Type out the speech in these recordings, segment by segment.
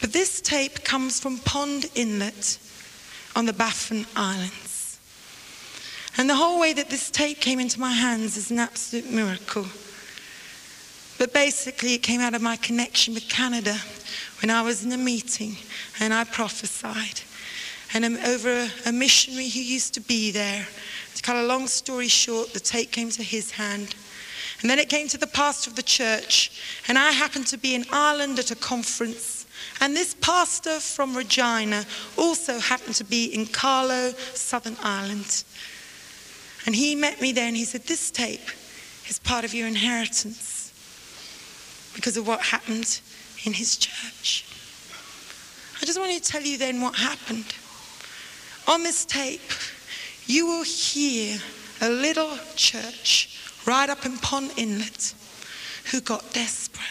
But this tape comes from Pond Inlet on the Baffin Islands. And the whole way that this tape came into my hands is an absolute miracle. But basically it came out of my connection with Canada when I was in a meeting and I prophesied. And over a missionary who used to be there. To cut a long story short, the tape came to his hand. And then it came to the pastor of the church. And I happened to be in Ireland at a conference. And this pastor from Regina also happened to be in Carlow, Southern Ireland. And he met me there and he said, this tape is part of your inheritance because of what happened in his church. I just want to tell you then what happened. On this tape, you will hear a little church right up in Pond Inlet who got desperate.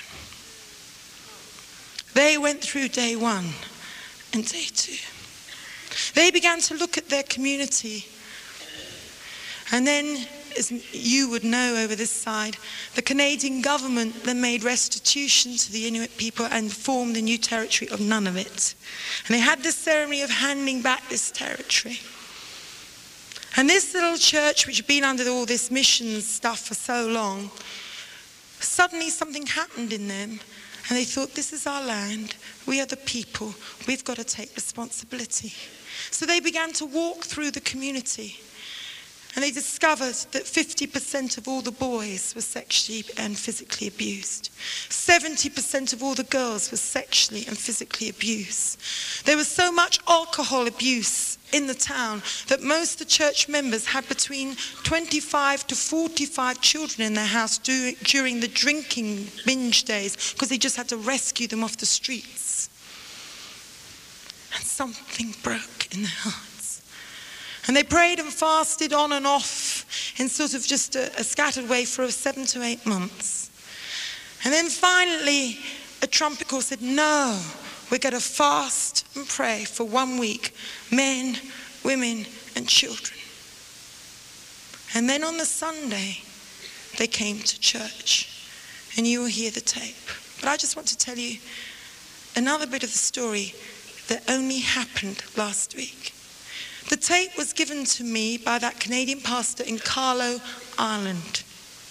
They went through day 1 and day 2. They began to look at their community. And then, as you would know over this side, the Canadian government then made restitution to the Inuit people and formed a new territory of Nunavut. And they had this ceremony of handing back this territory. And this little church, which had been under all this mission stuff for so long, suddenly something happened in them. And they thought, this is our land. We are the people. We've got to take responsibility. So they began to walk through the community. And they discovered that 50% of all the boys were sexually and physically abused. 70% of all the girls were sexually and physically abused. There was so much alcohol abuse in the town that most of the church members had between 25 to 45 children in their house during the drinking binge days because they just had to rescue them off the streets. And something broke in their hearts. And they prayed and fasted on and off in sort of just a scattered way for 7 to 8 months. And then finally, a trumpet call said, no, we're going to fast and pray for 1 week, men, women, and children. And then on the Sunday, they came to church. And you will hear the tape. But I just want to tell you another bit of the story that only happened last week. The tape was given to me by that Canadian pastor in Carlow, Ireland.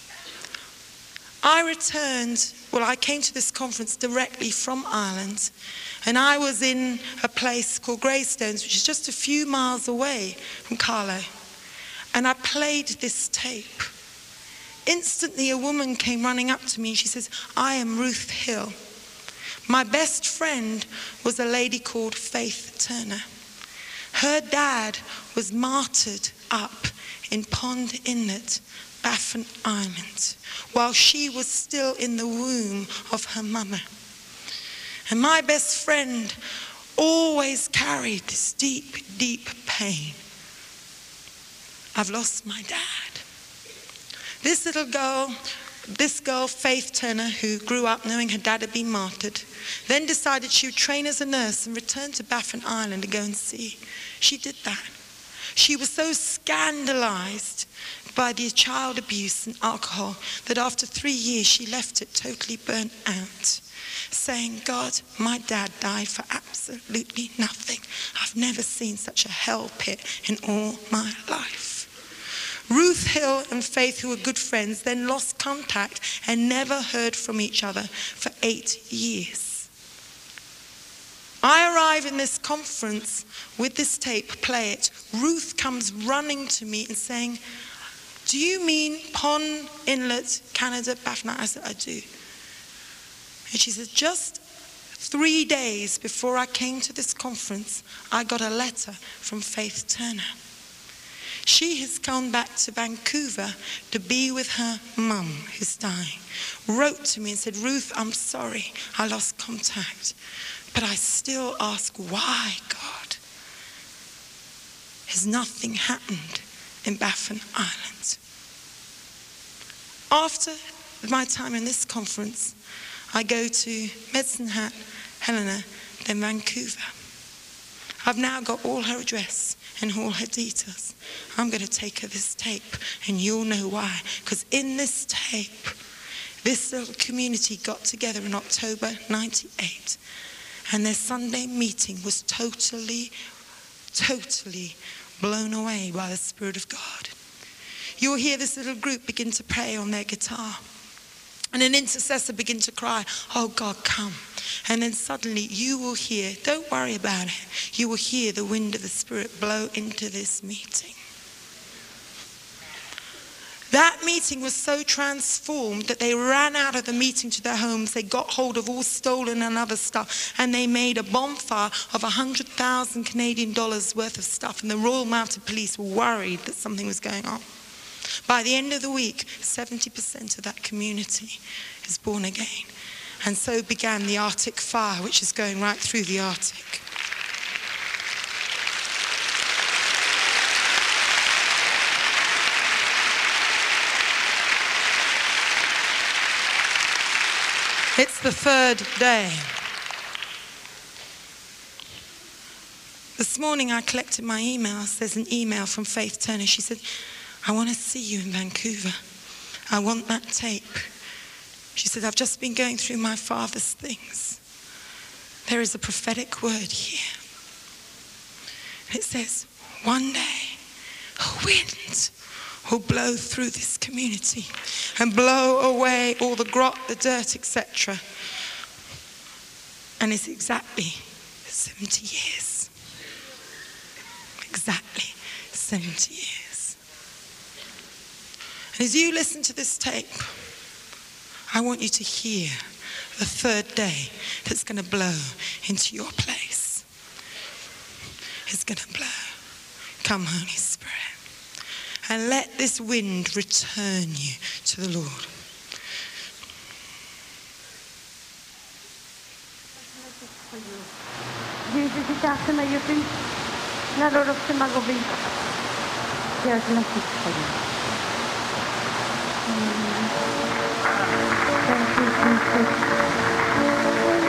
I came to this conference directly from Ireland, and I was in a place called Greystones, which is just a few miles away from Carlow. And I played this tape. Instantly, a woman came running up to me, and she says, I am Ruth Hill. My best friend was a lady called Faith Turner. Her dad was martyred up in Pond Inlet, Baffin Island, while she was still in the womb of her mother. And my best friend always carried this deep, deep pain. I've lost my dad. This little girl, Faith Turner, who grew up knowing her dad had been martyred, then decided she would train as a nurse and return to Baffin Island to go and see. She did that. She was so scandalized by the child abuse and alcohol that after 3 years she left it totally burnt out, saying, God, my dad died for absolutely nothing. I've never seen such a hell pit in all my life. Ruth Hill and Faith, who were good friends, then lost contact and never heard from each other for 8 years. I arrive in this conference with this tape, play it. Ruth comes running to me and saying, do you mean Pond Inlet, Canada, Baffin? I said, I do. And she said, just 3 days before I came to this conference, I got a letter from Faith Turner. She has gone back to Vancouver to be with her mum, who's dying. Wrote to me and said, Ruth, I'm sorry, I lost contact. But I still ask, why, God? Has nothing happened in Baffin Island? After my time in this conference, I go to Medicine Hat, Helena, then Vancouver. I've now got all her address and all her details. I'm going to take her this tape, and you'll know why. Because in this tape, this little community got together in October '98. And their Sunday meeting was totally blown away by the Spirit of God. You will hear this little group begin to pray on their guitar. And an intercessor begin to cry, oh God, come. And then suddenly you will hear, don't worry about it, you will hear the wind of the Spirit blow into this meeting. That meeting was so transformed that they ran out of the meeting to their homes. They got hold of all stolen and other stuff, and they made a bonfire of 100,000 Canadian dollars worth of stuff. And the Royal Mounted Police were worried that something was going on. By the end of the week, 70% of that community is born again. And so began the Arctic fire, which is going right through the Arctic. It's the third day. This morning I collected my emails. There's an email from Faith Turner. She said, I want to see you in Vancouver. I want that tape. She said, I've just been going through my father's things. There is a prophetic word here. It says, one day a wind will blow through this community and blow away all the grot, the dirt, etc. And it's exactly 70 years. Exactly 70 years. And as you listen to this tape, I want you to hear the third day that's going to blow into your place. It's going to blow. Come, Holy Spirit. And let this wind return you to the Lord. Jesus, it's after my youth. Not out of the Magobi. There's nothing for you. Thank you, Jesus.